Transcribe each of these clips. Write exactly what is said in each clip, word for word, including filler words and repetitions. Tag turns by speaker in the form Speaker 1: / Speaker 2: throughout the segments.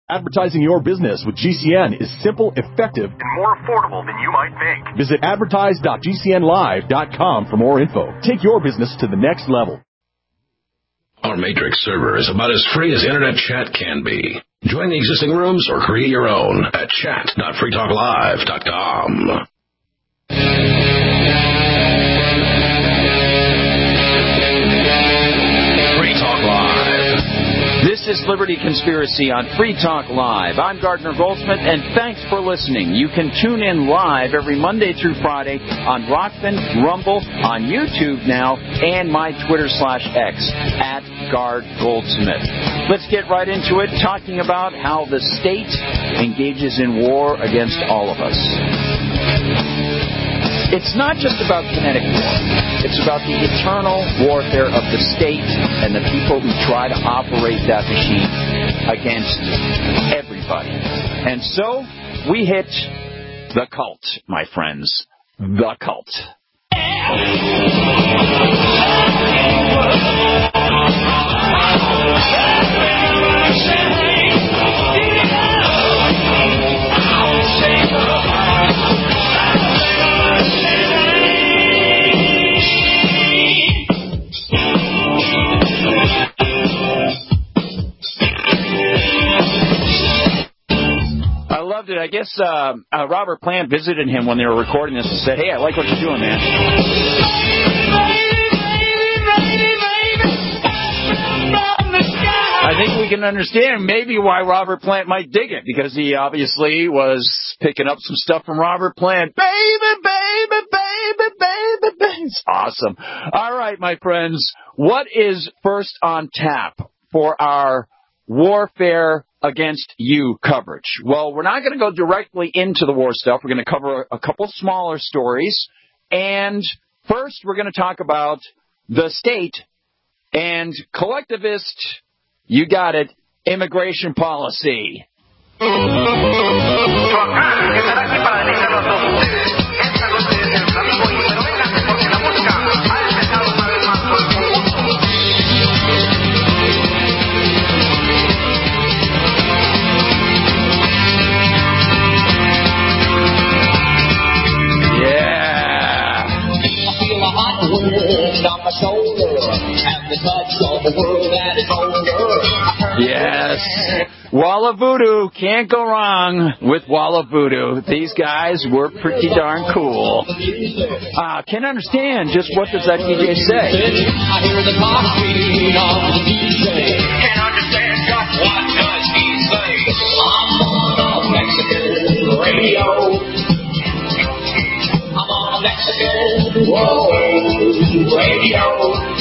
Speaker 1: Advertising your business with G C N is simple, effective, and more affordable than you might think. Visit advertise dot g c n live dot com for more info. Take your business to the next level.
Speaker 2: Our Matrix server is about as free as internet chat can be. Join the existing rooms or create your own at chat dot free talk live dot com.
Speaker 3: This is Liberty Conspiracy on Free Talk Live. I'm Gardner Goldsmith, and thanks for listening. You can tune in live every Monday through Friday on Rockfin, Rumble, on YouTube now, and my Twitter slash X, at Gard Goldsmith. Let's get right into it, talking about how the state engages in war against all of us. It's not just about kinetic war. It's about the eternal warfare of the state and the people who try to operate that machine against everybody. And so we hit the cult, my friends. The cult. I loved it. I guess uh, uh, Robert Plant visited him when they were recording this and said, hey, I like what you're doing, man. I think we can understand maybe why Robert Plant might dig it, because he obviously was picking up some stuff from Robert Plant. Baby, baby, baby, baby, baby. It's awesome. All right, my friends, what is first on tap for our warfare against you coverage? Well, we're not going to go directly into the war stuff. We're going to cover a couple smaller stories. And first, we're going to talk about the state and collectivist, you got it, immigration policy. Yes. Wall of Voodoo. Can't go wrong with Wall of Voodoo. These guys were pretty darn cool. Uh, can't understand just what does that D J say. I hear the heartbeat of the D J. Can't understand just what does he say. I'm on a Mexican radio. I'm on a Mexican whoa, radio.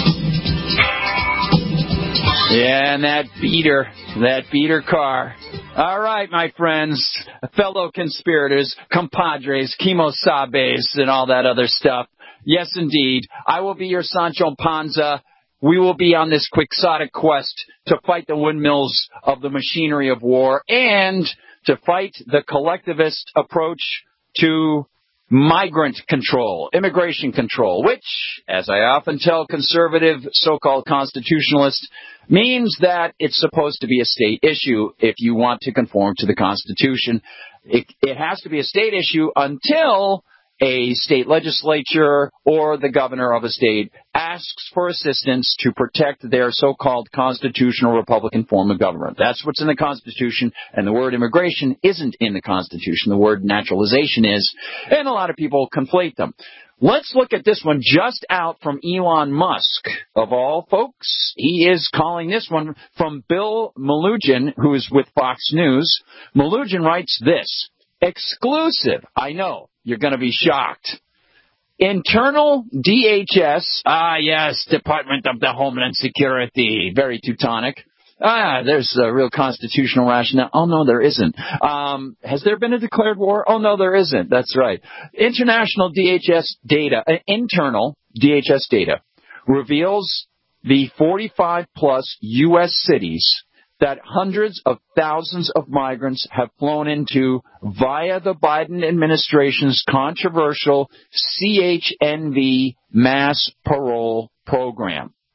Speaker 3: Yeah, and that beater, that beater car. All right, my friends, fellow conspirators, compadres, chemosabes, and all that other stuff. Yes, indeed. I will be your Sancho Panza. We will be on this quixotic quest to fight the windmills of the machinery of war and to fight the collectivist approach to migrant control, immigration control, which, as I often tell conservative so-called constitutionalists, means that it's supposed to be a state issue if you want to conform to the Constitution. It, it has to be a state issue until a state legislature or the governor of a state asks for assistance to protect their so-called constitutional Republican form of government. That's what's in the Constitution, and the word immigration isn't in the Constitution. The word naturalization is, and a lot of people conflate them. Let's look at this one just out from Elon Musk, of all folks. He is calling this one from Bill Melugin, who is with Fox News. Melugin writes this, exclusive, I know, you're going to be shocked. Internal D H S, ah yes, Department of the Homeland Security, very Teutonic. Ah, there's a real constitutional rationale. Oh, no, there isn't. Um, has there been a declared war? Oh, no, there isn't. That's right. International D H S data, uh, internal D H S data reveals the forty-five plus U S cities that hundreds of thousands of migrants have flown into via the Biden administration's controversial C H N V mass parole program.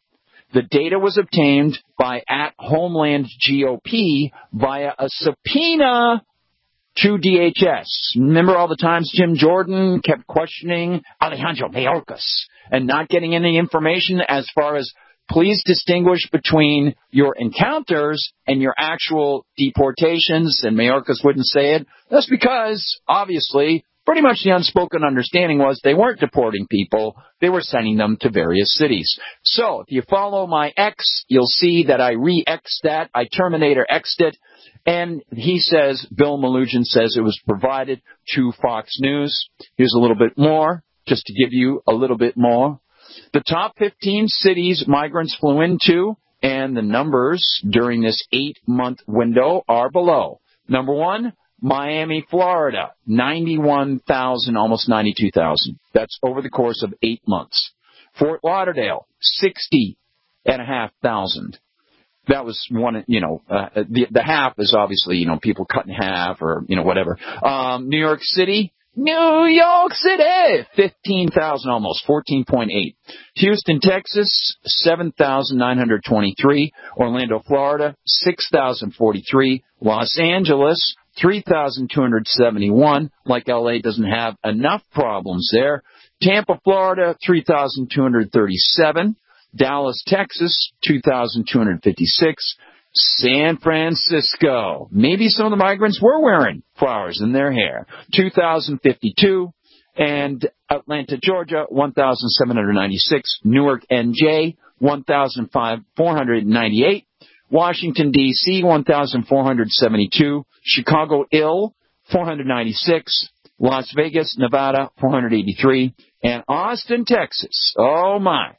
Speaker 3: The data was obtained by at Homeland G O P via a subpoena to D H S. Remember all the times Jim Jordan kept questioning Alejandro Mayorkas and not getting any information as far as, please distinguish between your encounters and your actual deportations, and Mayorkas wouldn't say it. That's because, obviously, pretty much the unspoken understanding was they weren't deporting people. They were sending them to various cities. So, if you follow my X, you'll see that I re-X'd that. I Terminator X'd it. And he says, Bill Melugin says it was provided to Fox News. Here's a little bit more, just to give you a little bit more. The top fifteen cities migrants flew into and the numbers during this eight-month window are below. Number one, Miami, Florida, ninety-one thousand, almost ninety-two thousand. That's over the course of eight months. Fort Lauderdale, sixty and a half thousand. That was one, you know, uh, the, the half is obviously, you know, people cut in half or, you know, whatever. Um, New York City, New York City, fifteen thousand almost, fourteen point eight. Houston, Texas, seven thousand nine hundred twenty-three. Orlando, Florida, six thousand forty-three. Los Angeles, three thousand two hundred seventy-one. Like L A doesn't have enough problems there. Tampa, Florida, three thousand two hundred thirty-seven. Dallas, Texas, two thousand two hundred fifty-six. San Francisco, maybe some of the migrants were wearing flowers in their hair, two thousand fifty-two. And Atlanta, Georgia, one thousand seven hundred ninety-six. Newark, N J, one thousand four hundred ninety-eight. Washington, D C, one thousand four hundred seventy-two. Chicago, Ill, four hundred ninety-six. Las Vegas, Nevada, four hundred eighty-three. And Austin, Texas, oh my,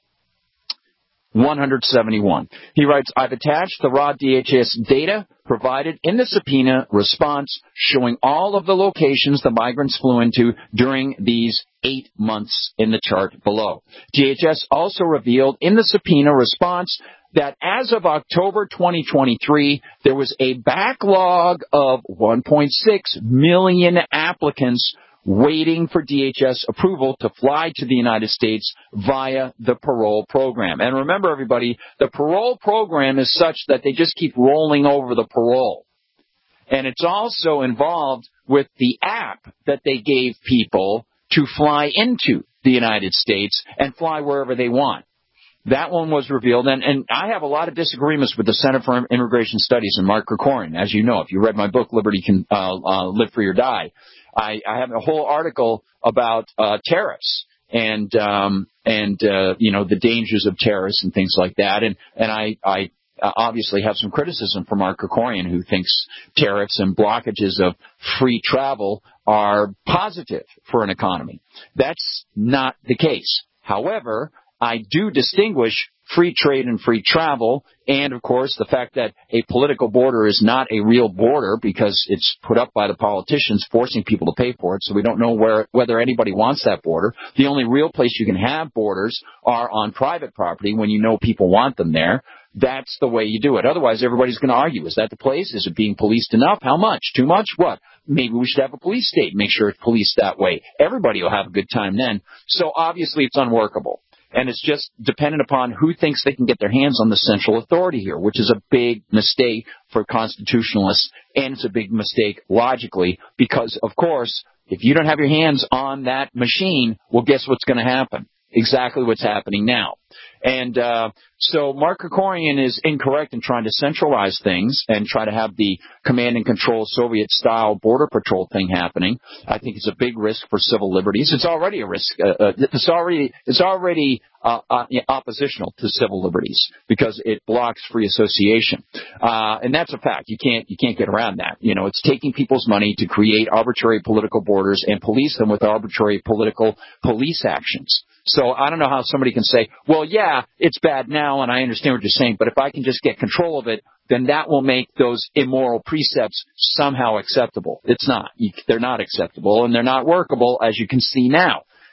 Speaker 3: one hundred seventy-one. He writes, I've attached the raw D H S data provided in the subpoena response showing all of the locations the migrants flew into during these eight months in the chart below. D H S also revealed in the subpoena response that as of October twenty twenty-three, there was a backlog of one point six million applicants waiting for D H S approval to fly to the United States via the parole program. And remember, everybody, the parole program is such that they just keep rolling over the parole. And it's also involved with the app that they gave people to fly into the United States and fly wherever they want. That one was revealed, and, and I have a lot of disagreements with the Center for Immigration Studies and Mark Krikorian. As you know, if you read my book, Liberty Can uh, uh, Live Free or Die, I, I have a whole article about uh, tariffs and um, and uh, you know the dangers of tariffs and things like that. And and I I obviously have some criticism for Mark Krikorian, who thinks tariffs and blockages of free travel are positive for an economy. That's not the case. However, I do distinguish free trade and free travel, and, of course, the fact that a political border is not a real border because it's put up by the politicians forcing people to pay for it, so we don't know where whether anybody wants that border. The only real place you can have borders are on private property when you know people want them there. That's the way you do it. Otherwise, everybody's going to argue, is that the place? Is it being policed enough? How much? Too much? What? Maybe we should have a police state and make sure it's policed that way. Everybody will have a good time then. So, obviously, it's unworkable. And it's just dependent upon who thinks they can get their hands on the central authority here, which is a big mistake for constitutionalists, and it's a big mistake logically because, of course, if you don't have your hands on that machine, well, guess what's going to happen? Exactly what's happening now. And uh, so Mark Krikorian is incorrect in trying to centralize things and try to have the command and control Soviet-style border patrol thing happening. I think it's a big risk for civil liberties. It's already a risk. Uh, uh, it's already it's already uh, uh, oppositional to civil liberties because it blocks free association, uh, and that's a fact. You can't you can't get around that. You know, it's taking people's money to create arbitrary political borders and police them with arbitrary political police actions. So I don't know how somebody can say, well, yeah, it's bad now, and I understand what you're saying, but if I can just get control of it, then that will make those immoral precepts somehow acceptable. It's not. You, they're not acceptable, and they're not workable, as you can see now.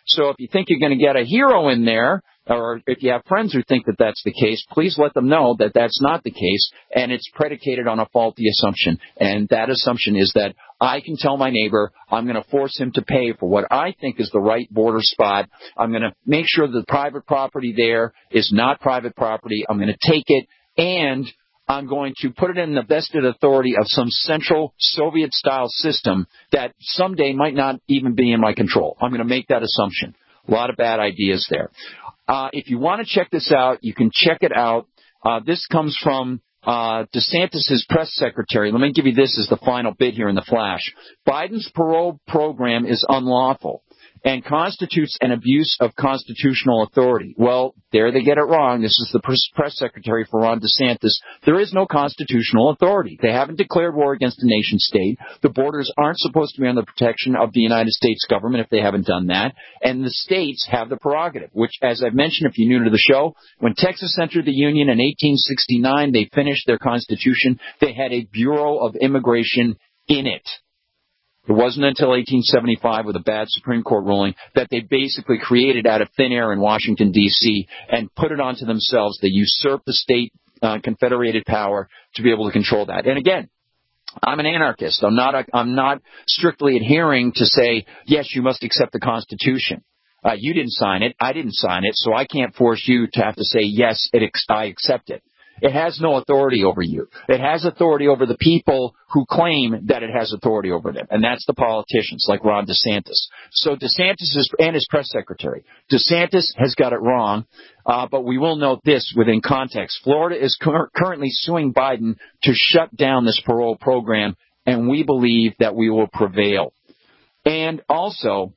Speaker 3: So if you think you're going to get a hero in there, or if you have friends who think that that's the case, please let them know that that's not the case, and it's predicated on a faulty assumption. And that assumption is that I can tell my neighbor I'm going to force him to pay for what I think is the right border spot. I'm going to make sure the private property there is not private property. I'm going to take it, and I'm going to put it in the vested authority of some central Soviet-style system that someday might not even be in my control. I'm going to make that assumption. A lot of bad ideas there. Uh, if you want to check this out, you can check it out. Uh, this comes from uh, DeSantis' press secretary. Let me give you this as the final bit here in the flash. Biden's parole program is unlawful and constitutes an abuse of constitutional authority. Well, there they get it wrong. This is the press secretary for Ron DeSantis. There is no constitutional authority. They haven't declared war against a nation state. The borders aren't supposed to be under the protection of the United States government if they haven't done that. And the states have the prerogative, which, as I've mentioned, if you're new to the show, when Texas entered the Union in eighteen sixty-nine, they finished their constitution. They had a Bureau of Immigration in it. It wasn't until eighteen seventy-five, with a bad Supreme Court ruling, that they basically created out of thin air in Washington, D C, and put it onto themselves. They usurped the state uh, confederated power to be able to control that. And again, I'm an anarchist. I'm not, a, I'm not strictly adhering to say, yes, you must accept the Constitution. Uh, you didn't sign it. I didn't sign it. So I can't force you to have to say, yes, it ex- I accept it. It has no authority over you. It has authority over the people who claim that it has authority over them, and that's the politicians like Ron DeSantis. So DeSantis is, and his press secretary. DeSantis has got it wrong, uh, but we will note this within context. Florida is cur- currently suing Biden to shut down this parole program, and we believe that we will prevail. And also,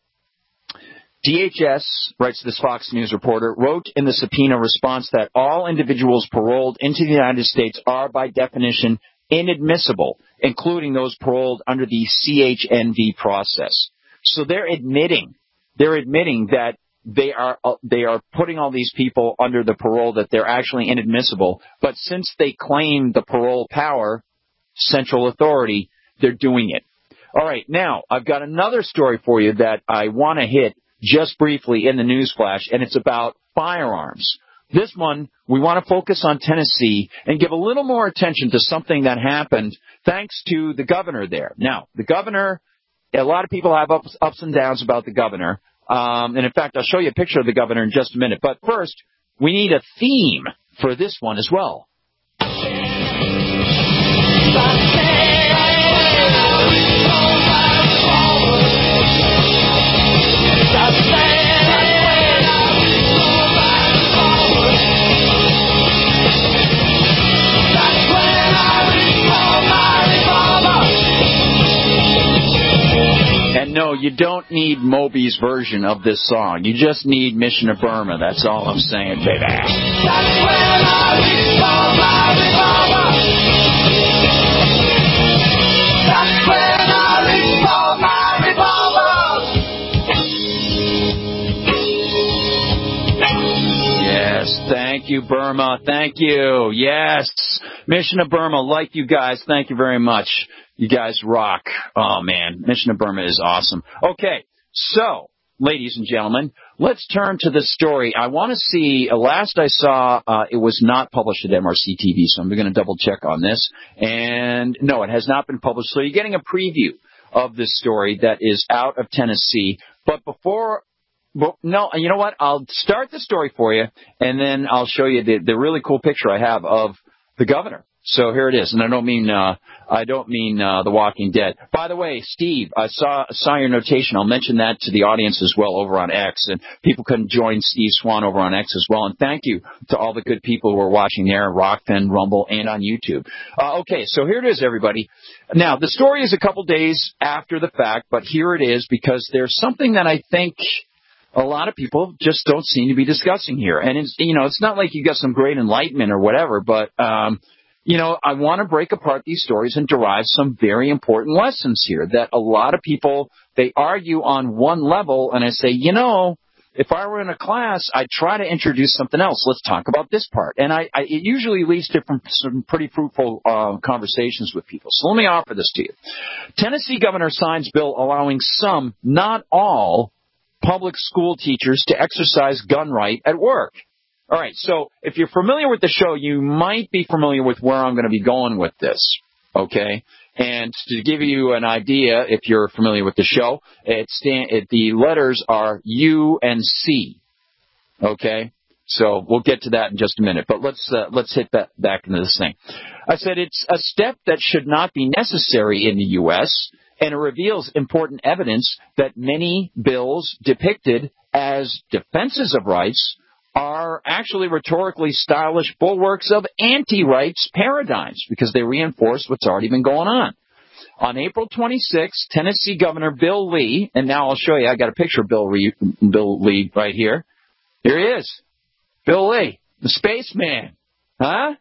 Speaker 3: D H S, writes this Fox News reporter, wrote in the subpoena response that all individuals paroled into the United States are, by definition, inadmissible, including those paroled under the C H N V process. So they're admitting, they're admitting that they are they are putting all these people under the parole that they're actually inadmissible. But since they claim the parole power, central authority, they're doing it. All right, now I've got another story for you that I want to hit just briefly in the news flash, and it's about firearms. This one, we want to focus on Tennessee and give a little more attention to something that happened thanks to the governor there. Now, the governor, a lot of people have ups, ups and downs about the governor, um, and in fact, I'll show you a picture of the governor in just a minute. But first, we need a theme for this one as well. And no, you don't need Moby's version of this song. You just need Mission to Burma. That's all I'm saying, baby. That's when I reach for my revolver. That's when I reach for my revolver. Yes, thank you, Burma. Thank you. Yes, Mission to Burma. Like you guys, thank you very much. You guys rock. Oh, man. Mission to Burma is awesome. Okay, so, ladies and gentlemen, let's turn to the story. I want to see, uh, last I saw, uh, it was not published at M R C T V, so I'm going to double check on this. And no, it has not been published. So you're getting a preview of this story that is out of Tennessee. But before, well, no, you know what? I'll start the story for you, and then I'll show you the, the really cool picture I have of the governor. So here it is, and I don't mean uh, I don't mean uh, The Walking Dead. By the way, Steve, I saw saw your notation. I'll mention that to the audience as well over on X, and people can join Steve Swan over on X as well. And thank you to all the good people who are watching there, Rockfin, Rumble, and on YouTube. Uh, okay, so here it is, everybody. Now, the story is a couple days after the fact, but here it is because there's something that I think a lot of people just don't seem to be discussing here. And it's, you know, it's not like you got some great enlightenment or whatever, but um, you know, I want to break apart these stories and derive some very important lessons here that a lot of people, they argue on one level, and I say, you know, if I were in a class, I'd try to introduce something else. Let's talk about this part. And I, I it usually leads to some pretty fruitful uh, conversations with people. So let me offer this to you. Tennessee governor signs bill allowing some, not all, public school teachers to exercise gun right at work. All right, so if you're familiar with the show, you might be familiar with where I'm going to be going with this, okay? And to give you an idea, if you're familiar with the show, it stand, it, the letters are U and C, okay? So we'll get to that in just a minute, but let's uh, let's hit that back into this thing. I said it's a step that should not be necessary in the U S, and it reveals important evidence that many bills depicted as defenses of rights are actually rhetorically stylish bulwarks of anti-rights paradigms because they reinforce what's already been going on. On April twenty-sixth, Tennessee Governor Bill Lee, and now I'll show you, I got a picture of Bill Lee, Bill Lee right here. Here he is. Bill Lee, the spaceman. Huh?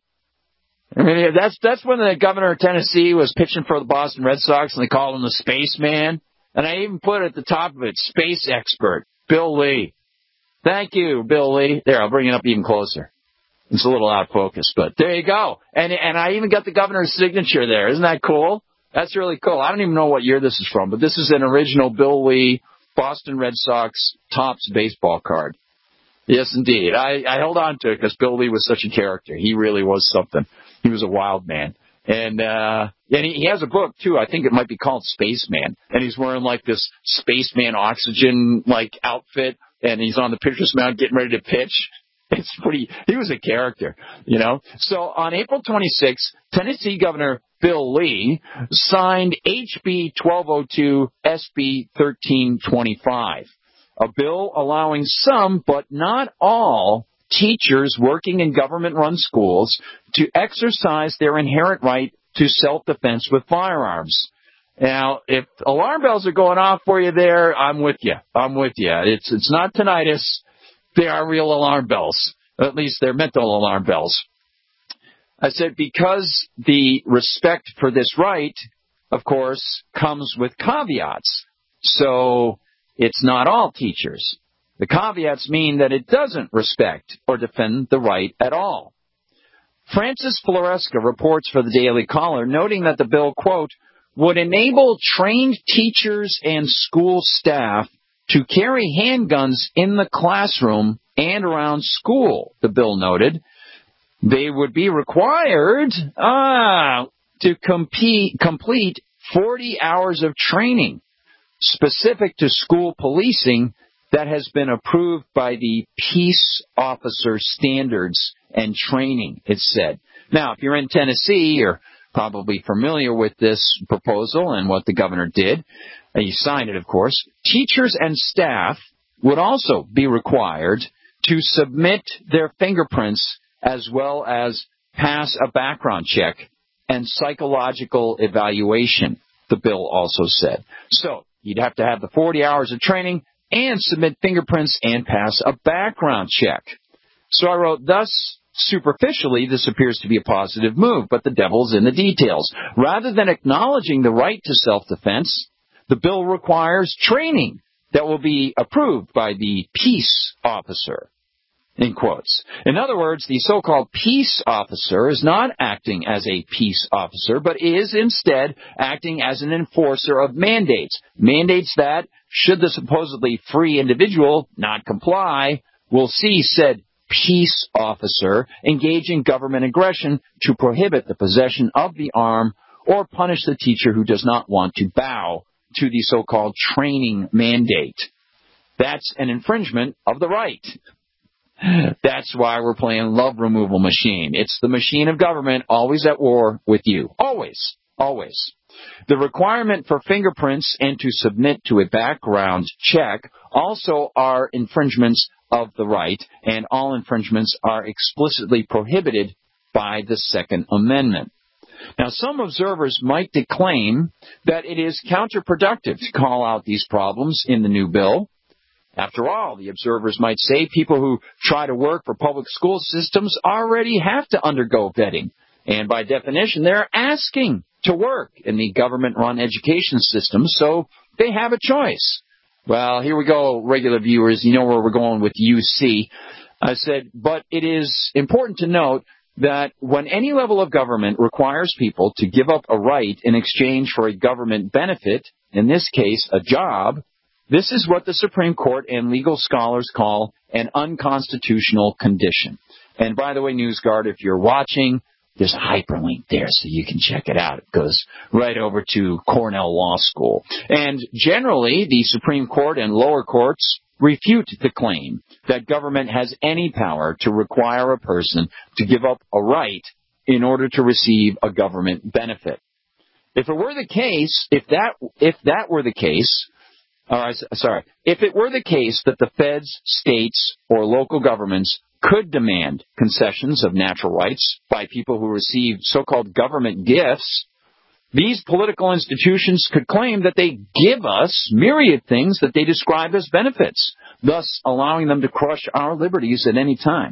Speaker 3: I mean, that's, that's when the governor of Tennessee was pitching for the Boston Red Sox and they called him the spaceman. And I even put at the top of it, space expert, Bill Lee. Thank you, Bill Lee. There, I'll bring it up even closer. It's a little out of focus, but there you go. And and I even got the governor's signature there. Isn't that cool? That's really cool. I don't even know what year this is from, but this is an original Bill Lee Boston Red Sox Topps baseball card. Yes, indeed. I, I held on to it because Bill Lee was such a character. He really was something. He was a wild man. And uh and he, he has a book, too. I think it might be called Spaceman. And he's wearing, like, this spaceman oxygen, like, outfit. And he's on the pitcher's mound getting ready to pitch. It's pretty, he was a character, you know. So on April twenty-sixth, Tennessee Governor Bill Lee signed H B twelve oh two S B thirteen twenty-five, a bill allowing some, but not all, teachers working in government-run schools to exercise their inherent right to self-defense with firearms. Now, if alarm bells are going off for you there, I'm with you. I'm with you. It's it's not tinnitus. They are real alarm bells. At least they're mental alarm bells. I said because the respect for this right, of course, comes with caveats. So it's not all teachers. The caveats mean that it doesn't respect or defend the right at all. Francis Floresca reports for the Daily Caller, noting that the bill, quote, would enable trained teachers and school staff to carry handguns in the classroom and around school, the bill noted. They would be required ah, to compete, complete forty hours of training specific to school policing that has been approved by the Peace Officer Standards and Training, it said. Now, if you're in Tennessee, you're probably familiar with this proposal and what the governor did. He signed it, of course. Teachers and staff would also be required to submit their fingerprints as well as pass a background check and psychological evaluation, the bill also said. So you'd have to have the forty hours of training and submit fingerprints and pass a background check. So I wrote, thus, superficially, this appears to be a positive move, but the devil's in the details. Rather than acknowledging the right to self-defense, the bill requires training that will be approved by the peace officer, in quotes. In other words, the so-called peace officer is not acting as a peace officer, but is instead acting as an enforcer of mandates. Mandates that, should the supposedly free individual not comply, will see said peace officer engage in government aggression to prohibit the possession of the arm or punish the teacher who does not want to bow to the so-called training mandate. That's an infringement of the right. That's why we're playing love removal machine. It's the machine of government always at war with you. Always. Always. The requirement for fingerprints and to submit to a background check also are infringements of the right, and all infringements are explicitly prohibited by the Second Amendment. Now, some observers might declaim that it is counterproductive to call out these problems in the new bill. After all, the observers might say people who try to work for public school systems already have to undergo vetting, and by definition, they're asking to work in the government-run education system, so they have a choice. Well, here we go, regular viewers. You know where we're going with U C. I said, but it is important to note that when any level of government requires people to give up a right in exchange for a government benefit, in this case, a job, This is what the Supreme Court and legal scholars call an unconstitutional condition. And by the way, NewsGuard, if you're watching, there's a hyperlink there so you can check it out. It goes right over to Cornell Law School. And generally, the Supreme Court and lower courts refute the claim that government has any power to require a person to give up a right in order to receive a government benefit. If it were the case, if that if that were the case, or, sorry, if it were the case that the feds, states, or local governments could demand concessions of natural rights by people who receive so-called government gifts, these political institutions could claim that they give us myriad things that they describe as benefits, thus allowing them to crush our liberties at any time.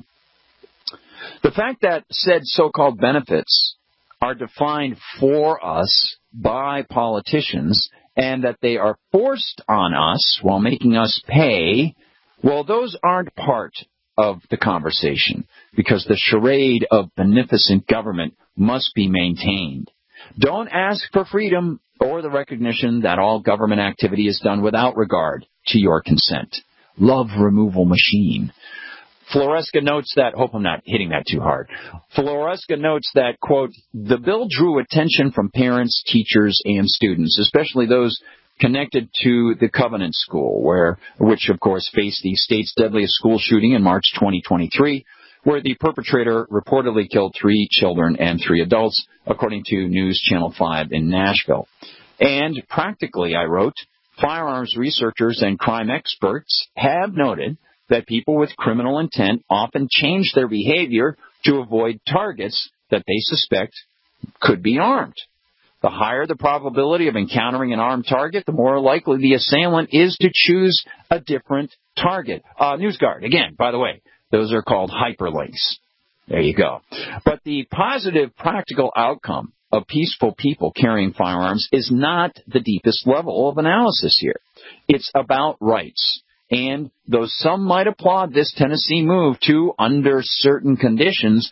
Speaker 3: The fact that said so-called benefits are defined for us by politicians and that they are forced on us while making us pay, well, those aren't part of the conversation, because the charade of beneficent government must be maintained. Don't ask for freedom or the recognition that all government activity is done without regard to your consent. Love removal machine. Floresca notes that, hope I'm not hitting that too hard. Floresca notes that, quote, the bill drew attention from parents, teachers, and students, especially those connected to the Covenant School, where, which of course faced the state's deadliest school shooting in March twenty twenty-three, where the perpetrator reportedly killed three children and three adults, according to News Channel five in Nashville. And practically, I wrote, firearms researchers and crime experts have noted that people with criminal intent often change their behavior to avoid targets that they suspect could be armed. The higher the probability of encountering an armed target, the more likely the assailant is to choose a different target. Uh, NewsGuard, again, by the way, those are called hyperlinks. There you go. But the positive practical outcome of peaceful people carrying firearms is not the deepest level of analysis here. It's about rights. And though some might applaud this Tennessee move to, under certain conditions,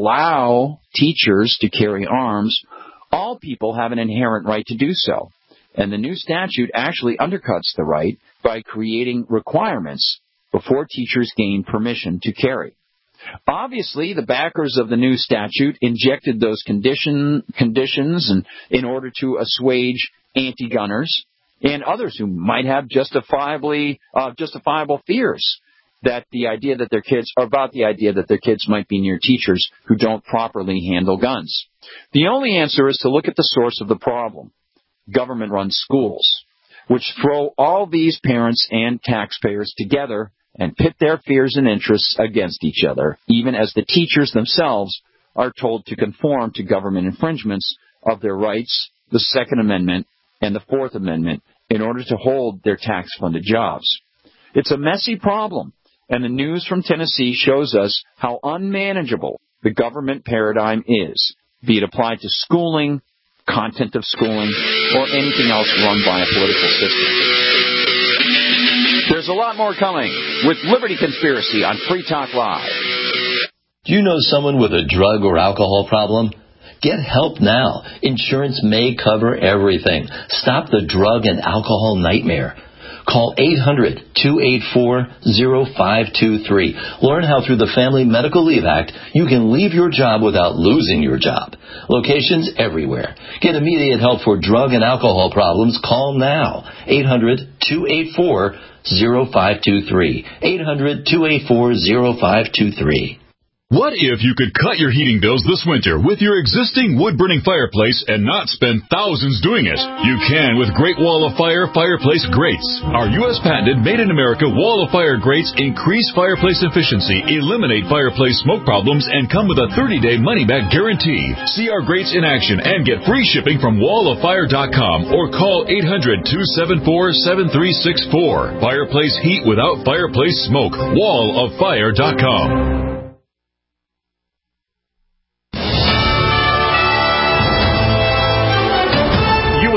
Speaker 3: allow teachers to carry arms, all people have an inherent right to do so. And the new statute actually undercuts the right by creating requirements before teachers gain permission to carry. Obviously, the backers of the new statute injected those condition, conditions and, in order to assuage anti-gunners and others who might have justifiably uh, justifiable fears that the idea that their kids, or about the idea that their kids might be near teachers who don't properly handle guns. The only answer is to look at the source of the problem, government-run schools, which throw all these parents and taxpayers together and pit their fears and interests against each other, even as the teachers themselves are told to conform to government infringements of their rights, the Second Amendment, and the Fourth Amendment in order to hold their tax-funded jobs. It's a messy problem. And the news from Tennessee shows us how unmanageable the government paradigm is, be it applied to schooling, content of schooling, or anything else run by a political system. There's a lot more coming with Liberty Conspiracy on Free Talk Live.
Speaker 4: Do you know someone with a drug or alcohol problem? Get help now. Insurance may cover everything. Stop the drug and alcohol nightmare. Call eight hundred, two eight four, zero five two three. Learn how through the Family Medical Leave Act you can leave your job without losing your job. Locations everywhere. Get immediate help for drug and alcohol problems. Call now. eight hundred, two eight four, zero five two three. eight hundred, two eight four, zero five two three.
Speaker 1: What if you could cut your heating bills this winter with your existing wood-burning fireplace and not spend thousands doing it? You can with Great Wall of Fire fireplace grates. Our U S patented made-in-America Wall of Fire grates increase fireplace efficiency, eliminate fireplace smoke problems, and come with a thirty-day money-back guarantee. See our grates in action and get free shipping from wall of fire dot com or call eight hundred, two seven four, seven three six four. Fireplace heat without fireplace smoke. wall of fire dot com.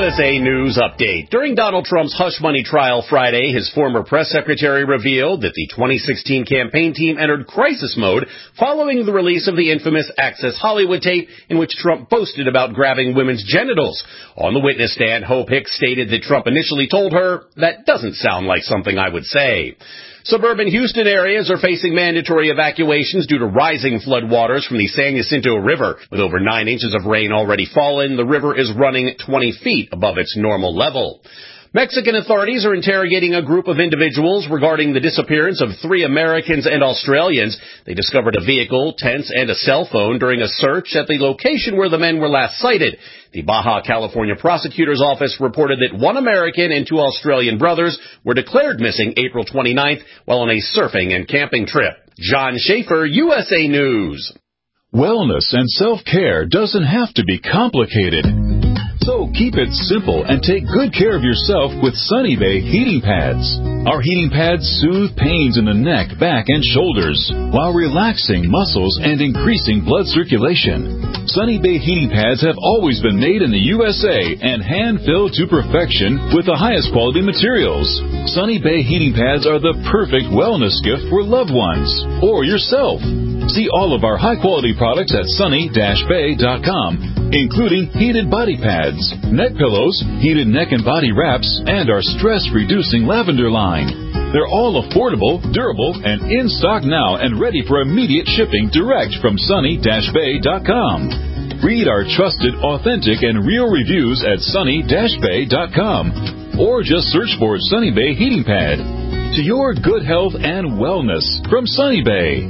Speaker 5: S A News Update. During Donald Trump's hush money trial Friday, his former press secretary revealed that the twenty sixteen campaign team entered crisis mode following the release of the infamous Access Hollywood tape in which Trump boasted about grabbing women's genitals. On the witness stand, Hope Hicks stated that Trump initially told her, "That doesn't sound like something I would say." Suburban Houston areas are facing mandatory evacuations due to rising floodwaters from the San Jacinto River. With over nine inches of rain already fallen, the river is running twenty feet above its normal level. Mexican authorities are interrogating a group of individuals regarding the disappearance of three Americans and Australians. They discovered a vehicle, tents, and a cell phone during a search at the location where the men were last sighted. The Baja California Prosecutor's Office reported that one American and two Australian brothers were declared missing April twenty-ninth while on a surfing and camping trip. John Schaefer, U S A News.
Speaker 1: Wellness and self-care doesn't have to be complicated. So keep it simple and take good care of yourself with Sunny Bay heating pads. Our heating pads soothe pains in the neck, back, and shoulders while relaxing muscles and increasing blood circulation. Sunny Bay heating pads have always been made in the U S A and hand-filled to perfection with the highest quality materials. Sunny Bay heating pads are the perfect wellness gift for loved ones or yourself. See all of our high-quality products at sunny dash bay dot com, including heated body pads, neck pillows, heated neck and body wraps, and our stress-reducing lavender line. They're all affordable, durable, and in stock now and ready for immediate shipping direct from sunny dash bay dot com. Read our trusted, authentic, and real reviews at sunny dash bay dot com or just search for Sunny Bay Heating Pad. To your good health and wellness from Sunny Bay.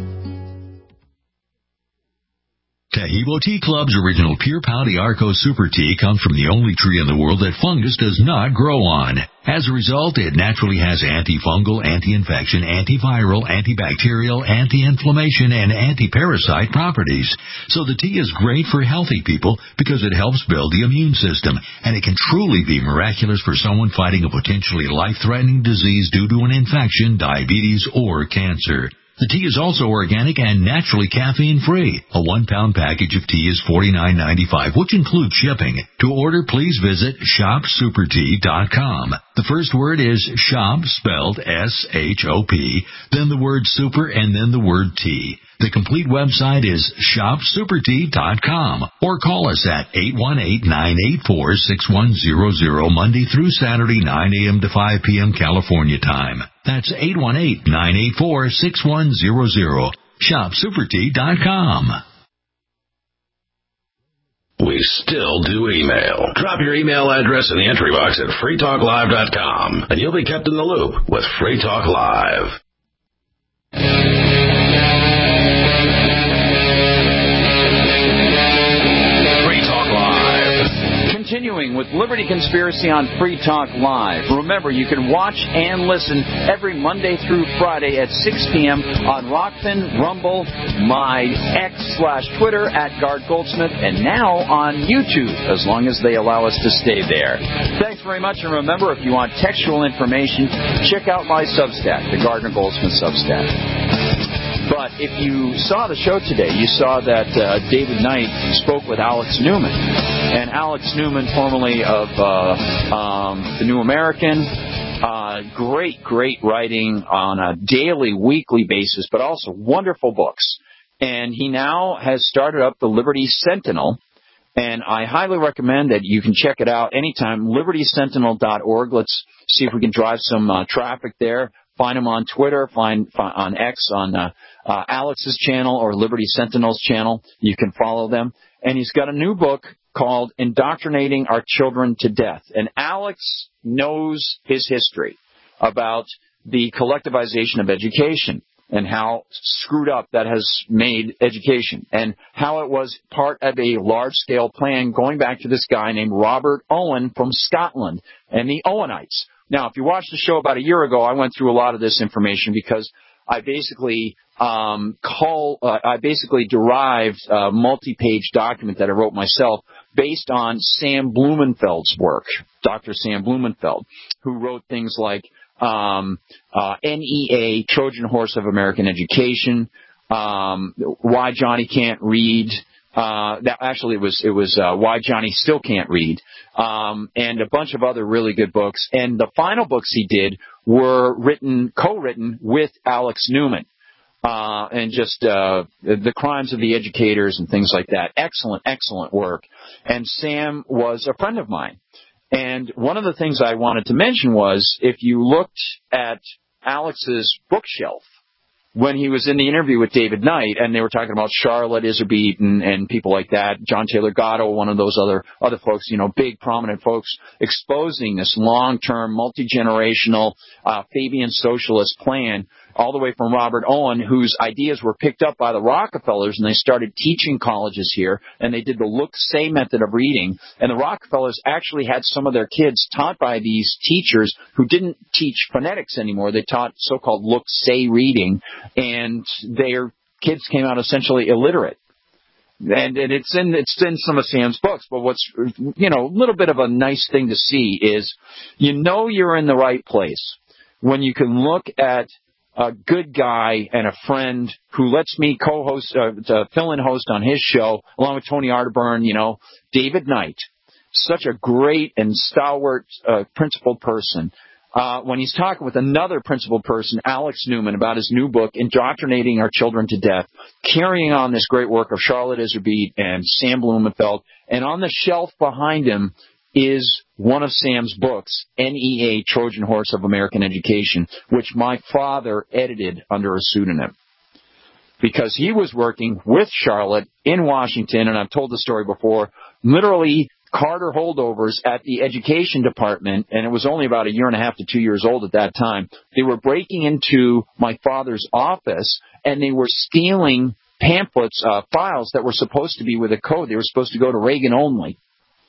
Speaker 6: Taheebo Tea Club's original Pure Pau d'Arco Super Tea comes from the only tree in the world that fungus does not grow on. As a result, it naturally has antifungal, anti-infection, antiviral, antibacterial, anti-inflammation, and anti-parasite properties. So the tea is great for healthy people because it helps build the immune system, and it can truly be miraculous for someone fighting a potentially life-threatening disease due to an infection, diabetes, or cancer. The tea is also organic and naturally caffeine-free. A one-pound package of tea is forty-nine ninety-five, which includes shipping. To order, please visit shop super tea dot com. The first word is shop, spelled S H O P, then the word super, and then the word tea. The complete website is shop super tea dot com, or call us at eight one eight, nine eight four, six one zero zero Monday through Saturday, nine a.m. to five p.m. California time. That's eight one eight, nine eight four, six one zero zero. shop super tea dot com.
Speaker 2: We still do email. Drop your email address in the entry box at free talk live dot com, and you'll be kept in the loop with Free Talk Live.
Speaker 3: Continuing with Liberty Conspiracy on Free Talk Live. Remember, you can watch and listen every Monday through Friday at six p.m. on Rockfin, Rumble, my X slash Twitter at Gard Goldsmith, and now on YouTube, as long as they allow us to stay there. Thanks very much, and remember, if you want textual information, check out my Substack, the Gardner Goldsmith Substack. But if you saw the show today, you saw that uh, David Knight spoke with Alex Newman. And Alex Newman, formerly of uh, um, The New American, uh, great, great writing on a daily, weekly basis, but also wonderful books. And he now has started up the Liberty Sentinel. And I highly recommend that you can check it out anytime, liberty sentinel dot org. Let's see if we can drive some uh, traffic there. Find him on Twitter, find, find on X, on uh, uh, Alex's channel or Liberty Sentinel's channel. You can follow them. And he's got a new book called Indoctrinating Our Children to Death. And Alex knows his history about the collectivization of education and how screwed up that has made education and how it was part of a large-scale plan going back to this guy named Robert Owen from Scotland and the Owenites. Now, if you watched the show about a year ago, I went through a lot of this information because I basically um, call uh, I basically derived a multi-page document that I wrote myself based on Sam Blumenfeld's work, Doctor Sam Blumenfeld, who wrote things like um, uh, N E A, Trojan Horse of American Education, um, Why Johnny Can't Read, Uh, that actually it was, it was, uh, Why Johnny Still Can't Read, um, and a bunch of other really good books. And the final books he did were written, co-written with Alex Newman, uh, and just, uh, the crimes of the educators and things like that. Excellent, excellent work. And Sam was a friend of mine. And one of the things I wanted to mention was if you looked at Alex's bookshelf, when he was in the interview with David Knight, and they were talking about Charlotte Iserbyt and, and people like that, John Taylor Gatto, one of those other other folks, you know, big prominent folks, exposing this long-term, multi-generational uh, Fabian socialist plan, all the way from Robert Owen, whose ideas were picked up by the Rockefellers, and they started teaching colleges here, and they did the look-say method of reading, and the Rockefellers actually had some of their kids taught by these teachers who didn't teach phonetics anymore. They taught so-called look-say reading, and their kids came out essentially illiterate. And, and it's in it's in some of Sam's books, but what's, you know, a little bit of a nice thing to see is you know you're in the right place when you can look at a good guy and a friend who lets me co-host, uh, to fill-in host on his show, along with Tony Arterburn, you know, David Knight, such a great and stalwart, uh, principled person. Uh, when he's talking with another principled person, Alex Newman, about his new book, Indoctrinating Our Children to Death, carrying on this great work of Charlotte Iserbyt and Sam Blumenfeld, and on the shelf behind him is one of Sam's books, N E A, Trojan Horse of American Education, which my father edited under a pseudonym. Because he was working with Charlotte in Washington, and I've told the story before, literally Carter holdovers at the education department, and it was only about a year and a half to two years old at that time. They were breaking into my father's office, and they were stealing pamphlets, uh, files that were supposed to be with a code. They were supposed to go to Reagan only.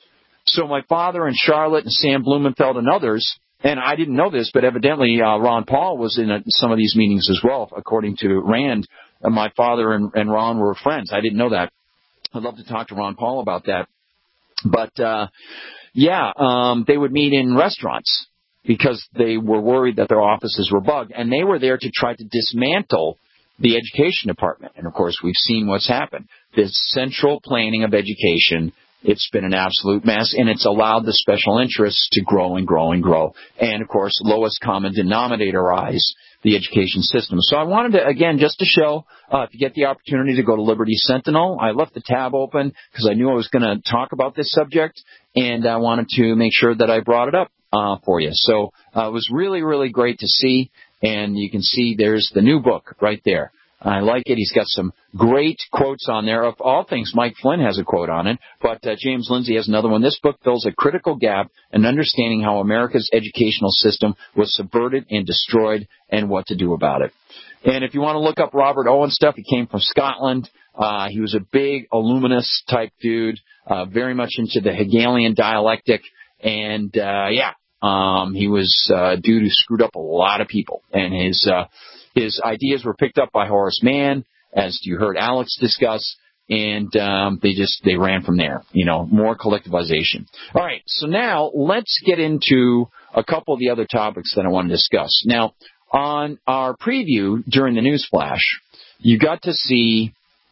Speaker 3: So my father and Charlotte and Sam Blumenfeld and others, and I didn't know this, but evidently uh, Ron Paul was in a, some of these meetings as well, according to Rand. Uh, my father and, and Ron were friends. I didn't know that. I'd love to talk to Ron Paul about that. But, uh, yeah, um, they would meet in restaurants because they were worried that their offices were bugged, and they were there to try to dismantle the education department. And, of course, we've seen what's happened. This central planning of education, it's been an absolute mess, and it's allowed the special interests to grow and grow and grow. And, of course, lowest common denominatorize the education system. So I wanted to, again, just to show, uh, if you get the opportunity to go to Liberty Sentinel, I left the tab open because I knew I was going to talk about this subject, and I wanted to make sure that I brought it up uh, for you. So uh, it was really, really great to see, and you can see there's the new book right there. I like it. He's got some great quotes on there. Of all things, Mike Flynn has a quote on it, but uh, James Lindsay has another one. This book fills a critical gap in understanding how America's educational system was subverted and destroyed and what to do about it. And if you want to look up Robert Owen stuff, he came from Scotland. Uh, he was a big Illuminist type dude, uh, very much into the Hegelian dialectic. And, uh, yeah, um, he was uh, a dude who screwed up a lot of people. And his, uh, His ideas were picked up by Horace Mann, as you heard Alex discuss, and um, they just they ran from there. You know, more collectivization. All right, so now let's get into a couple of the other topics that I want to discuss. Now, on our preview during the news flash, you got to see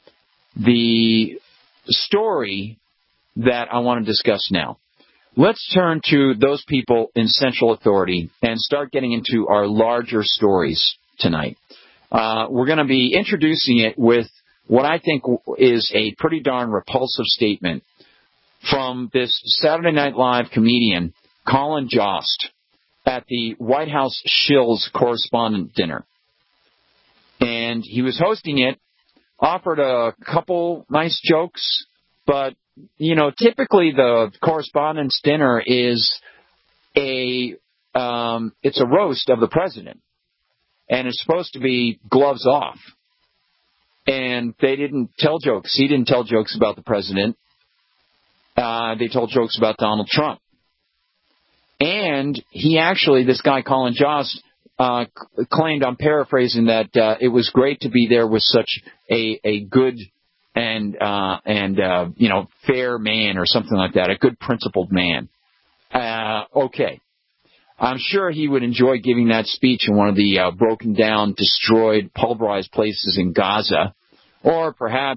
Speaker 3: the story that I want to discuss now. Let's turn to those people in central authority and start getting into our larger stories tonight. Uh, we're going to be introducing it with what I think is a pretty darn repulsive statement from this Saturday Night Live comedian, Colin Jost, at the White House Shills correspondent dinner. And he was hosting it, offered a couple nice jokes, but, you know, typically the correspondent's dinner is a, um, it's a roast of the president. And it's supposed to be gloves off. And they didn't tell jokes. He didn't tell jokes about the president. Uh, they told jokes about Donald Trump. And he actually, this guy Colin Jost, uh, claimed, I'm paraphrasing, that uh, it was great to be there with such a, a good and, uh, and uh, you know, fair man or something like that, a good principled man. Uh, okay. I'm sure he would enjoy giving that speech in one of the uh, broken down, destroyed, pulverized places in Gaza, or perhaps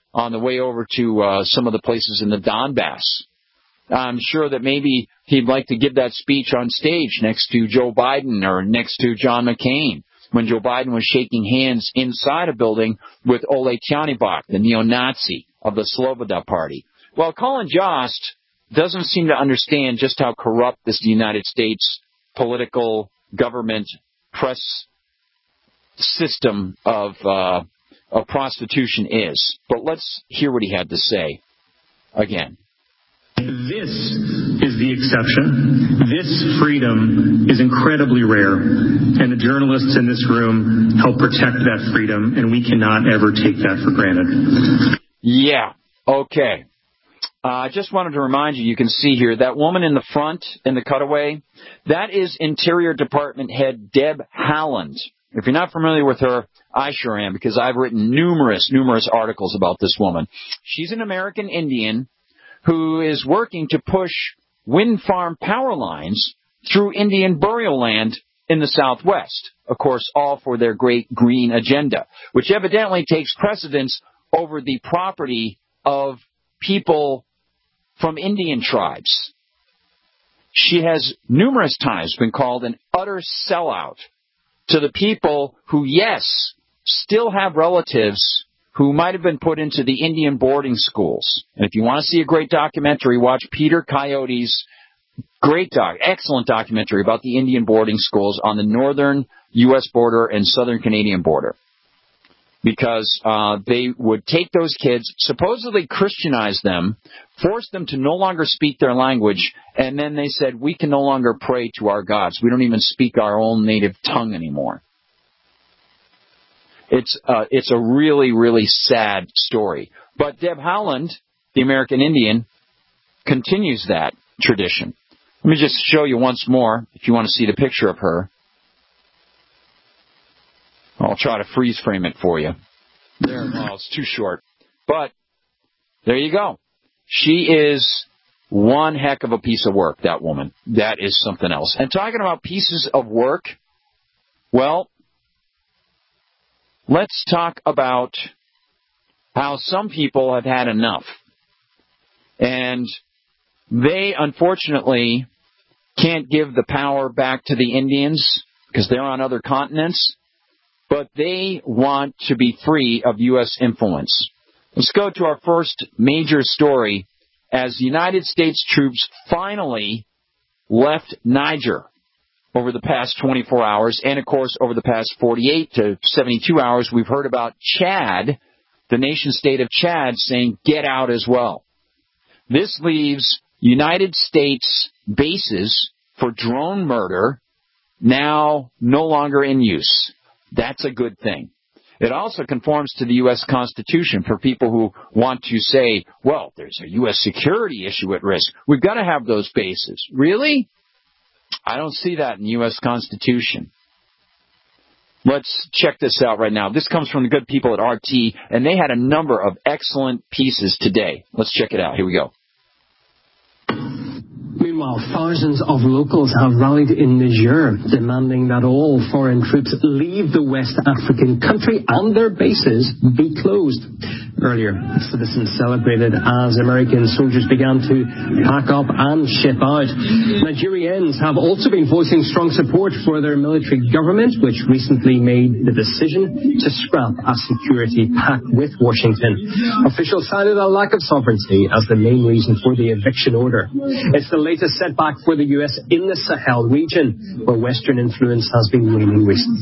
Speaker 3: on the way over to uh, some of the places in the Donbass. I'm sure that maybe he'd like to give that speech on stage next to Joe Biden or next to John McCain when Joe Biden was shaking hands inside a building with Ole Tjanibak, the neo-Nazi of the Sloboda Party. Well, Colin Jost doesn't seem to understand just how corrupt this United States political government press system of, uh, of prostitution is. But let's hear what he had to say again.
Speaker 7: This is the exception. This freedom is incredibly rare, and the journalists in this room help protect that freedom, and we cannot ever take that for granted.
Speaker 3: Yeah, okay. I uh, just wanted to remind you, you can see here, that woman in the front in the cutaway, that is Interior Department head Deb Haaland. If you're not familiar with her, I sure am, because I've written numerous, numerous articles about this woman. She's an American Indian who is working to push wind farm power lines through Indian burial land in the Southwest. Of course, all for their great green agenda, which evidently takes precedence over the property of people from Indian tribes. She has numerous times been called an utter sellout to the people who, yes, still have relatives who might have been put into the Indian boarding schools. And if you want to see a great documentary, watch Peter Coyote's great doc, excellent documentary about the Indian boarding schools on the northern U S border and southern Canadian border. Because uh, they would take those kids, supposedly Christianize them, force them to no longer speak their language, and then they said, we can no longer pray to our gods. We don't even speak our own native tongue anymore. It's uh, it's a really, really sad story. But Deb Haaland, the American Indian, continues that tradition. Let me just show you once more, if you want to see the picture of her. I'll try to freeze frame it for you. There, well, it's too short. But there you go. She is one heck of a piece of work, that woman. That is something else. And talking about pieces of work, well, let's talk about how some people have had enough. And they, unfortunately, can't give the power back to the Indians because they're on other continents. But they want to be free of U S influence. Let's go to our first major story as United States troops finally left Niger over the past twenty-four hours. And, of course, over the past forty-eight to seventy-two hours, we've heard about Chad, the nation state of Chad, saying get out as well. This leaves United States bases for drone murder now no longer in use. That's a good thing. It also conforms to the U S Constitution for people who want to say, well, there's a U S security issue at risk. We've got to have those bases. Really? I don't see that in the U S Constitution. Let's check this out right now. This comes from the good people at R T, and they had a number of excellent pieces today. Let's check it out. Here we go.
Speaker 8: Meanwhile, thousands of locals have rallied in Niger, demanding that all foreign troops leave the West African country and their bases be closed. Earlier, citizens celebrated as American soldiers began to pack up and ship out. Nigerians have also been voicing strong support for their military government, which recently made the decision to scrap a security pact with Washington. Officials cited a lack of sovereignty as the main reason for the eviction order. It's the latest setback for the U S in the Sahel region, where Western influence has been waning recently.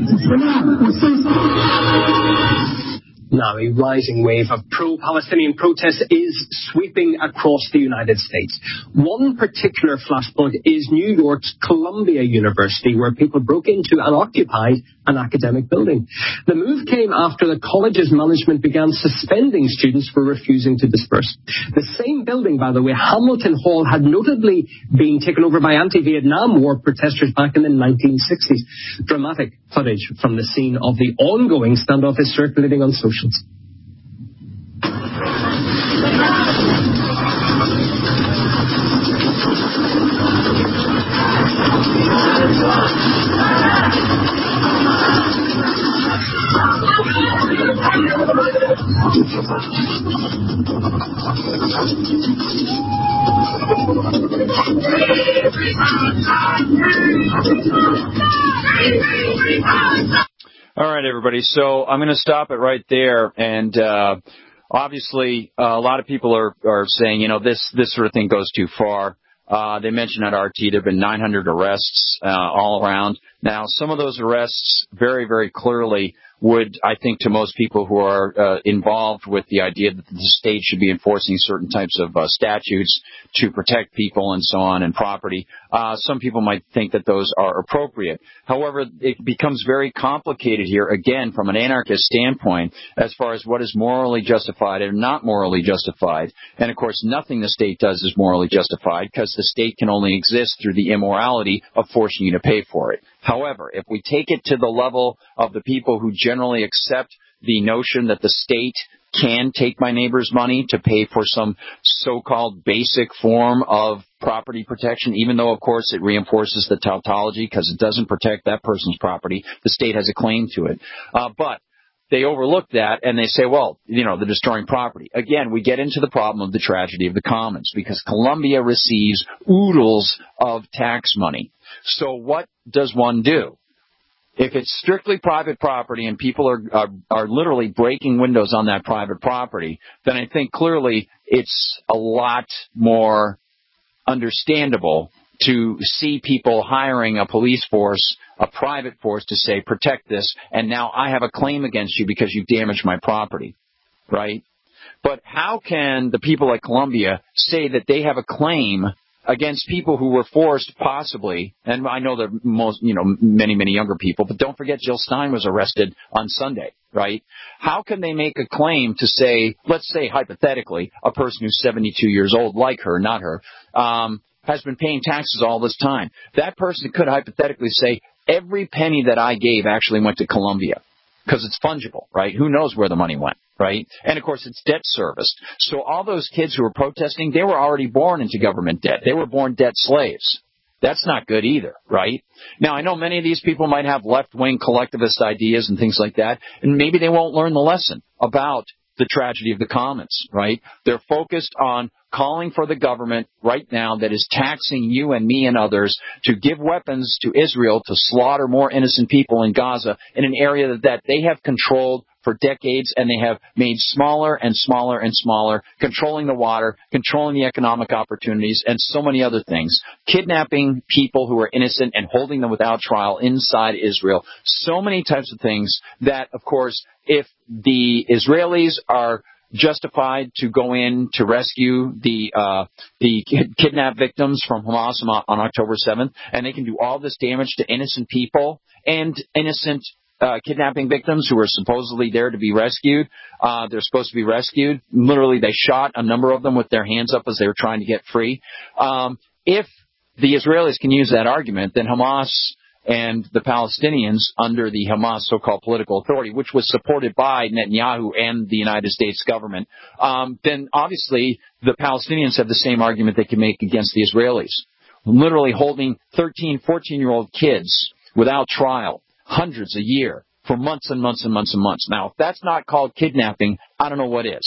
Speaker 8: Now, a rising wave of pro-Palestinian protests is sweeping across the United States. One particular flashpoint is New York's Columbia University, where people broke into and occupied an academic building. The move came after the college's management began suspending students for refusing to disperse. The same building, by the way, Hamilton Hall, had notably been taken over by anti-Vietnam War protesters back in the nineteen sixties. Dramatic footage from the scene of the ongoing standoff is circulating on socials.
Speaker 3: All right, everybody. So I'm going to stop it right there. And uh, obviously, uh, a lot of people are, are saying, you know, this, this sort of thing goes too far. Uh, they mentioned at R T there have been nine hundred arrests uh, all around. Now, some of those arrests very, very clearly would, I think, to most people who are uh, involved with the idea that the state should be enforcing certain types of uh, statutes to protect people and so on and property, uh, some people might think that those are appropriate. However, it becomes very complicated here, again, from an anarchist standpoint, as far as what is morally justified and not morally justified. And, of course, nothing the state does is morally justified because the state can only exist through the immorality of forcing you to pay for it. However, if we take it to the level of the people who generally accept the notion that the state can take my neighbor's money to pay for some so-called basic form of property protection, even though, of course, it reinforces the tautology because it doesn't protect that person's property. The state has a claim to it. Uh, but they overlook that and they say, well, you know, they're destroying property. Again, we get into the problem of the tragedy of the commons because Colombia receives oodles of tax money. So what does one do? If it's strictly private property and people are, are are literally breaking windows on that private property, then I think clearly it's a lot more understandable to see people hiring a police force, a private force, to say, protect this, and now I have a claim against you because you've damaged my property, right? But how can the people at Colombia say that they have a claim against people who were forced possibly, and I know there are most, you know, many, many younger people, but don't forget Jill Stein was arrested on Sunday, right? How can they make a claim to say, let's say hypothetically, a person who's seventy-two years old, like her, not her, um, has been paying taxes all this time. That person could hypothetically say, every penny that I gave actually went to Colombia because it's fungible, right? Who knows where the money went, right? And, of course, it's debt serviced. So all those kids who were protesting, they were already born into government debt. They were born debt slaves. That's not good either, right? Now, I know many of these people might have left-wing collectivist ideas and things like that, and maybe they won't learn the lesson about the tragedy of the commons, right? They're focused on calling for the government right now that is taxing you and me and others to give weapons to Israel to slaughter more innocent people in Gaza in an area that, that they have controlled for decades, and they have made smaller and smaller and smaller, controlling the water, controlling the economic opportunities, and so many other things, kidnapping people who are innocent and holding them without trial inside Israel, so many types of things that, of course, if the Israelis are justified to go in to rescue the uh, the kidnapped victims from Hamas on October seventh, and they can do all this damage to innocent people and innocent Uh, kidnapping victims who are supposedly there to be rescued. Uh, they're supposed to be rescued. Literally, they shot a number of them with their hands up as they were trying to get free. Um, if the Israelis can use that argument, then Hamas and the Palestinians under the Hamas so-called political authority, which was supported by Netanyahu and the United States government, um, then obviously the Palestinians have the same argument they can make against the Israelis. Literally holding thirteen, fourteen-year-old kids without trial, hundreds a year, for months and months and months and months. Now, if that's not called kidnapping, I don't know what is.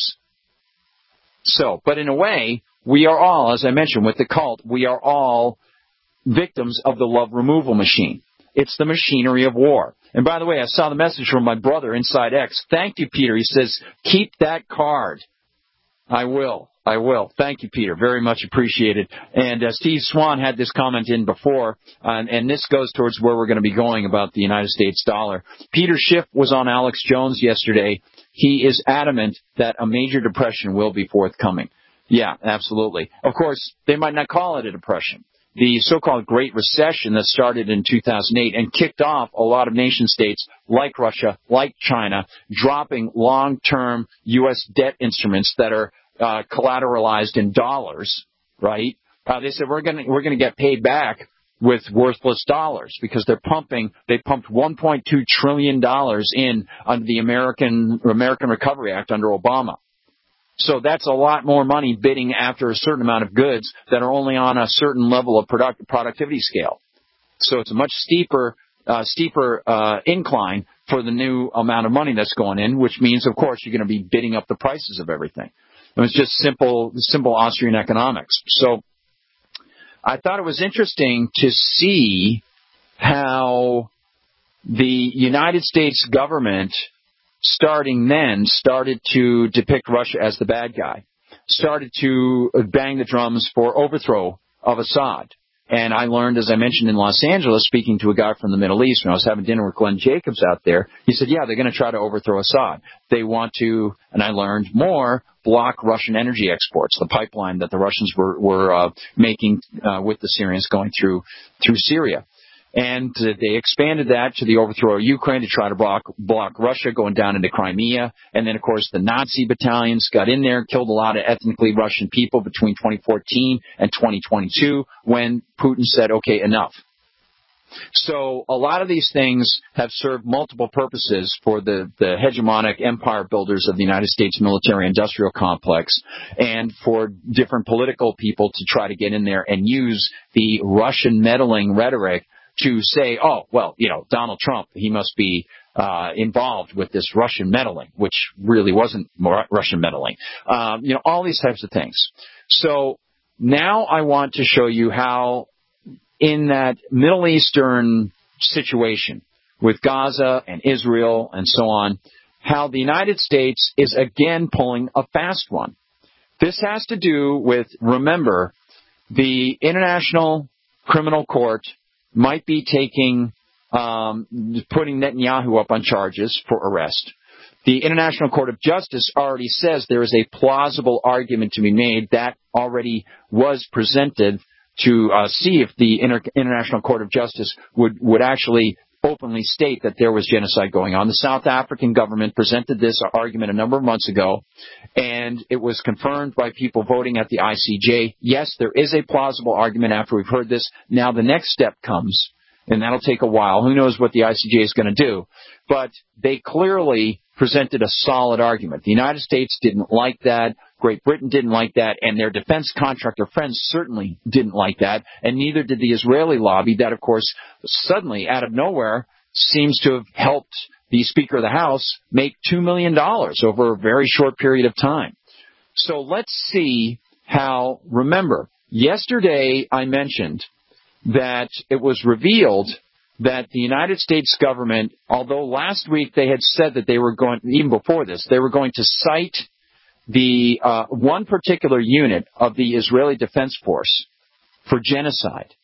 Speaker 3: So, but in a way, we are all, as I mentioned, with the cult, we are all victims of the love removal machine. It's the machinery of war. And by the way, I saw the message from my brother, Inside X. Thank you, Peter. He says, keep that card. I will. I will. Thank you, Peter. Very much appreciated. And uh, Steve Swan had this comment in before, uh, and, and this goes towards where we're going to be going about the United States dollar. Peter Schiff was on Alex Jones yesterday. He is adamant that a major depression will be forthcoming. Yeah, absolutely. Of course, they might not call it a depression. The so-called Great Recession that started in two thousand eight and kicked off a lot of nation states like Russia, like China, dropping long-term U S debt instruments that are uh, collateralized in dollars, right? Uh, they said, we're going to we're going to get paid back with worthless dollars because they're pumping, they pumped one point two trillion dollars in under the American American Recovery Act under Obama. So that's a lot more money bidding after a certain amount of goods that are only on a certain level of product, productivity scale. So it's a much steeper, uh, steeper uh, incline for the new amount of money that's going in, which means, of course, you're going to be bidding up the prices of everything. It was just simple, simple Austrian economics. So I thought it was interesting to see how the United States government, starting then, started to depict Russia as the bad guy, started to bang the drums for overthrow of Assad. And I learned, as I mentioned in Los Angeles, speaking to a guy from the Middle East, when I was having dinner with Glenn Jacobs out there, he said, yeah, they're going to try to overthrow Assad. They want to, and I learned more, block Russian energy exports, the pipeline that the Russians were, were uh, making uh, with the Syrians going through through Syria. And uh, they expanded that to the overthrow of Ukraine to try to block, block Russia going down into Crimea. And then, of course, the Nazi battalions got in there, killed a lot of ethnically Russian people between twenty fourteen and twenty twenty-two when Putin said, okay, enough. So a lot of these things have served multiple purposes for the, the hegemonic empire builders of the United States military-industrial complex and for different political people to try to get in there and use the Russian meddling rhetoric to say, oh, well, you know, Donald Trump, he must be uh, involved with this Russian meddling, which really wasn't Russian meddling. Um, you know, all these types of things. So now I want to show you how in that Middle Eastern situation with Gaza and Israel and so on, how the United States is again pulling a fast one. This has to do with, remember, the International Criminal Court might be taking, um, putting Netanyahu up on charges for arrest. The International Court of Justice already says there is a plausible argument to be made that already was presented to uh, see if the Inter- International Court of Justice would, would actually openly state that there was genocide going on. The South African government presented this argument a number of months ago, and it was confirmed by people voting at the I C J. Yes, there is a plausible argument after we've heard this. Now the next step comes, and that'll take a while. Who knows what the I C J is going to do? But they clearly presented a solid argument. The United States didn't like that. Great Britain didn't like that, and their defense contractor friends certainly didn't like that, and neither did the Israeli lobby that, of course, suddenly, out of nowhere, seems to have helped the Speaker of the House make two million dollars over a very short period of time. So let's see how, remember, yesterday I mentioned that it was revealed that the United States government, although last week they had said that they were going, even before this, they were going to cite the uh, one particular unit of the Israeli Defense Force for genocide.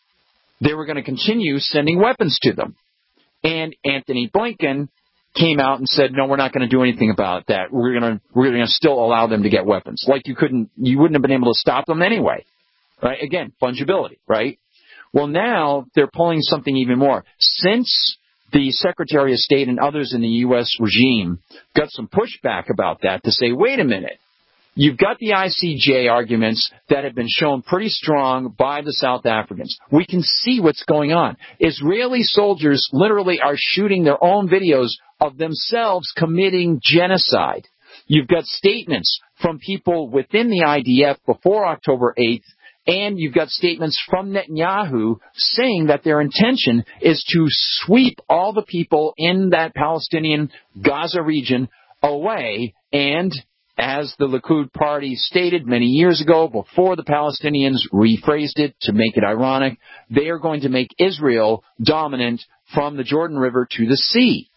Speaker 3: They were going to continue sending weapons to them. And Anthony Blinken came out and said, no, we're not going to do anything about that. We're going to we're going to still allow them to get weapons. Like you couldn't, you wouldn't have been able to stop them anyway. Right? Again, fungibility, right? Well, now they're pulling something even more. Since the Secretary of State and others in the U S regime got some pushback about that to say, wait a minute, you've got the I C J arguments that have been shown pretty strong by the South Africans. We can see what's going on. Israeli soldiers literally are shooting their own videos of themselves committing genocide. You've got statements from people within the I D F before October eighth, and you've got statements from Netanyahu saying that their intention is to sweep all the people in that Palestinian Gaza region away. And as the Likud party stated many years ago, before the Palestinians rephrased it to make it ironic, they are going to make Israel dominant from the Jordan River to the sea.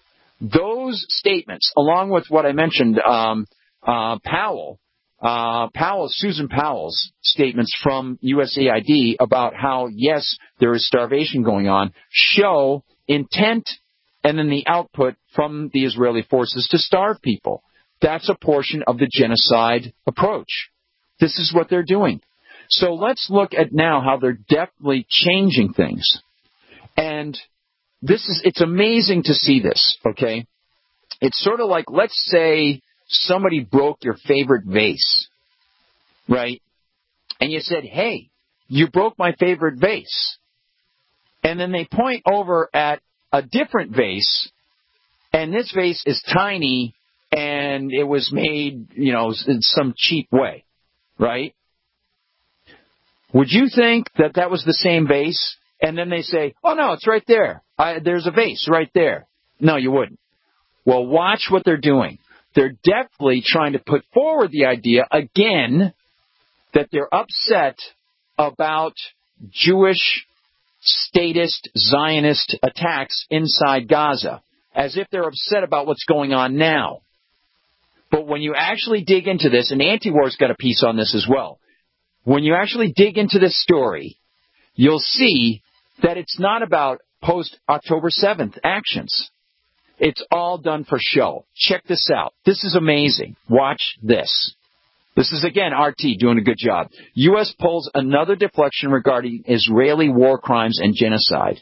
Speaker 3: Those statements, along with what I mentioned, um, uh, Powell, Uh, Powell, Susan Powell's statements from U S A I D about how, yes, there is starvation going on, show intent and then the output from the Israeli forces to starve people. That's a portion of the genocide approach. This is what they're doing. So let's look at now how they're definitely changing things. And this is, it's amazing to see this, okay? It's sort of like, let's say somebody broke your favorite vase, right? And you said, hey, you broke my favorite vase. And then they point over at a different vase, and this vase is tiny, and it was made, you know, in some cheap way, right? Would you think that that was the same vase? And then they say, oh, no, it's right there. I, there's a vase right there. No, you wouldn't. Well, watch what they're doing. they're definitely trying to put forward the idea, again, that they're upset about Jewish statist Zionist attacks inside Gaza, as if they're upset about what's going on now. But when you actually dig into this, and Anti-War's got a piece on this as well, when you actually dig into this story, you'll see that it's not about post-October seventh actions. It's all done for show. Check this out. This is amazing. Watch this. This is, again, R T doing a good job. U S pulls another deflection regarding Israeli war crimes and genocide.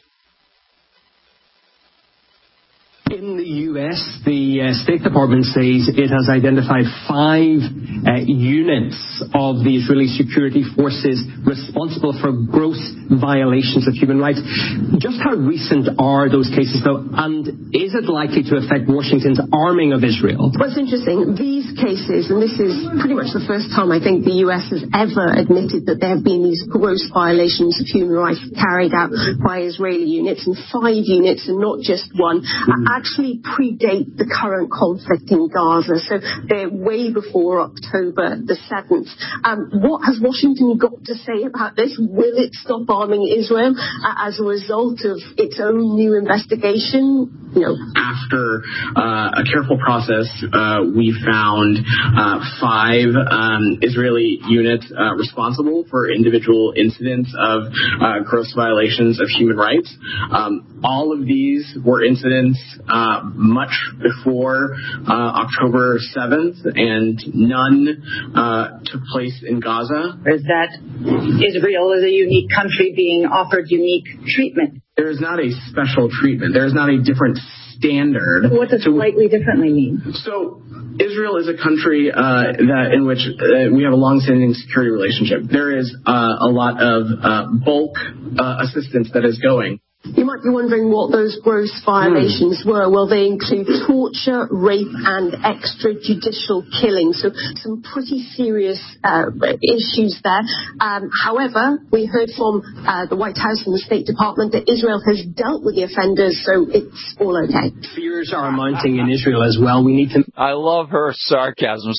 Speaker 8: In the U S, the uh, State Department says it has identified five uh, units of the Israeli security forces responsible for gross violations of human rights. Just how recent are those cases, though, and is it likely to affect Washington's arming of Israel?
Speaker 9: Well, it's interesting. These cases, and this is pretty much the first time I think the U S has ever admitted that there have been these gross violations of human rights carried out by Israeli units, and five units and not just one. Mm-hmm. Actually predate the current conflict in Gaza, so they're way before October the seventh. Um, what has Washington got to say about this? Will it stop arming Israel uh, as a result of its own new investigation? You know,
Speaker 10: after uh, a careful process, uh, we found uh, five um, Israeli units uh, responsible for individual incidents of uh, gross violations of human rights. Um, all of these were incidents Uh, much before uh, October seventh, and none uh, took place in Gaza.
Speaker 11: Is that Israel is a unique country being offered unique treatment?
Speaker 10: There is not a special treatment. There is not a different standard.
Speaker 11: What does slightly differently mean?
Speaker 10: So Israel is a country uh, that in which uh, we have a long-standing security relationship. There is uh, a lot of uh, bulk uh, assistance that is going.
Speaker 9: You might be wondering what those gross violations were. Well, they include torture, rape, and extrajudicial killing. So some pretty serious uh, issues there. Um, however, we heard from uh, the White House and the State Department that Israel has dealt with the offenders, so it's all okay.
Speaker 8: Fears are mounting in Israel as well. We need to...
Speaker 3: I love her sarcasm.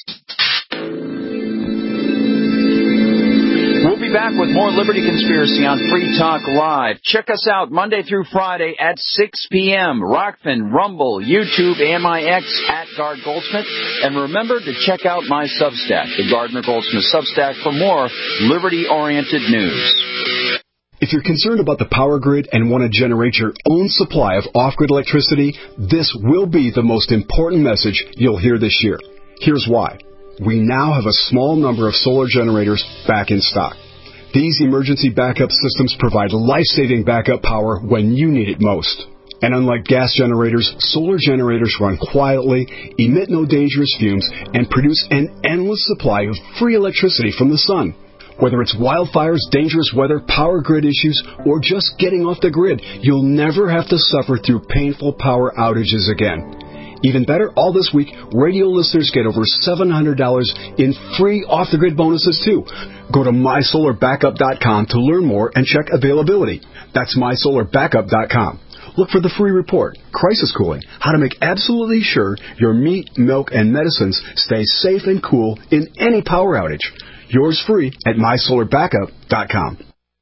Speaker 3: We'll be back with more Liberty Conspiracy on Free Talk Live. Check us out Monday through Friday at six p.m. Rockfin, Rumble, YouTube, M I X, at Gard Goldsmith. And remember to check out my Substack, the Gardner Goldsmith Substack, for more liberty-oriented news.
Speaker 12: If you're concerned about the power grid and want to generate your own supply of off-grid electricity, this will be the most important message you'll hear this year. Here's why. We now have a small number of solar generators back in stock. These emergency backup systems provide life-saving backup power when you need it most. And unlike gas generators, solar generators run quietly, emit no dangerous fumes, and produce an endless supply of free electricity from the sun. Whether it's wildfires, dangerous weather, power grid issues, or just getting off the grid, you'll never have to suffer through painful power outages again. Even better, all this week, radio listeners get over seven hundred dollars in free off-the-grid bonuses, too. Go to my solar backup dot com to learn more and check availability. That's my solar backup dot com. Look for the free report, Crisis Cooling, how to make absolutely sure your meat, milk, and medicines stay safe and cool in any power outage. Yours free at my solar backup dot com.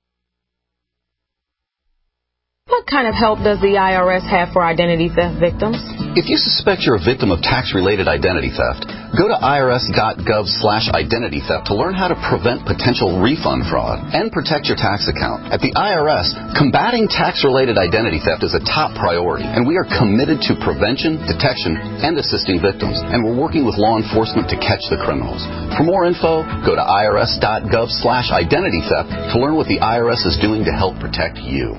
Speaker 13: What kind of help does the I R S have for identity theft victims?
Speaker 14: If you suspect you're a victim of tax-related identity theft, go to I R S dot gov slash identity theft to learn how to prevent potential refund fraud and protect your tax account. At the I R S, combating tax-related identity theft is a top priority, and we are committed to prevention, detection, and assisting victims, and we're working with law enforcement to catch the criminals. For more info, go to I R S dot gov slash identity theft to learn what the I R S is doing to help protect you.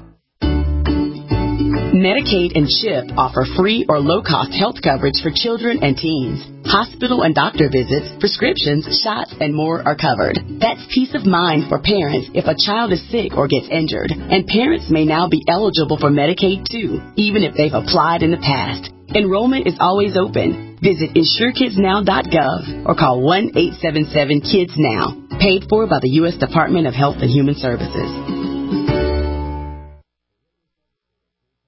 Speaker 15: Medicaid and CHIP offer free or low-cost health coverage for children and teens. Hospital and doctor visits, prescriptions, shots, and more are covered. That's peace of mind for parents if a child is sick or gets injured. And parents may now be eligible for Medicaid, too, even if they've applied in the past. Enrollment is always open. Visit insure kids now dot gov or call one eight seven seven kids now. Paid for by the U S Department of Health and Human Services.